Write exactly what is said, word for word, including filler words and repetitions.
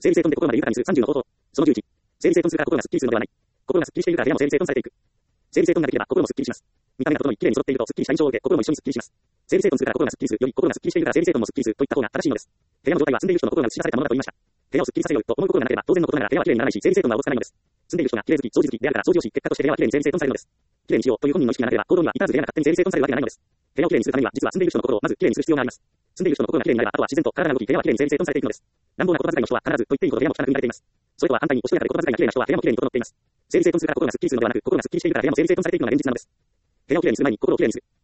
整理整頓で心まで豊かにするさんじゅうの方法。そのじゅういち。整理整頓するから心がスッキリするのではない。心がスッキリしているから部屋も整理整頓されていく。整理整頓ができれば心もスッキリします。見た目が整い、綺麗に揃っているとスッキリした印象を受け、心も一緒にスッキリします。整理整頓するから心がスッキリするより心がスッキリしているから整理整頓もスッキリするといった方が正しいのです。部屋の状態は住んでいる人の心が映し出されたものだと言いました。部屋をスッキリさせようと思う心がなければ当然のことながら部屋は綺麗にならないし、整理整頓はおぼつかないのです。住んでいる人が綺麗好き、掃除好きであるから掃除をし、結果として部屋は綺麗に整理整頓されるのです。綺麗にしようという本人の意識がなければ行動には至らず部屋が勝手に整理整頓されるわけがないのです。部屋を綺麗にするためには実は住んでいる人の心をまず綺麗にする必要があります。住んでいる人の心が綺麗になればあとは自然と体が動き部屋は綺麗に整理整頓されていくのです。乱暴な言葉遣いの人は必ずと言っていいほど部屋も汚く見られています。それとは反対におしとやかで言葉遣いが綺麗な人は部屋も綺麗に整っています。整理整頓するから心がスッキリするのではなく、心がスッキリしているから部屋も整理整頓されていくのが現実なのです。部屋を綺麗にする前に心を綺麗にする。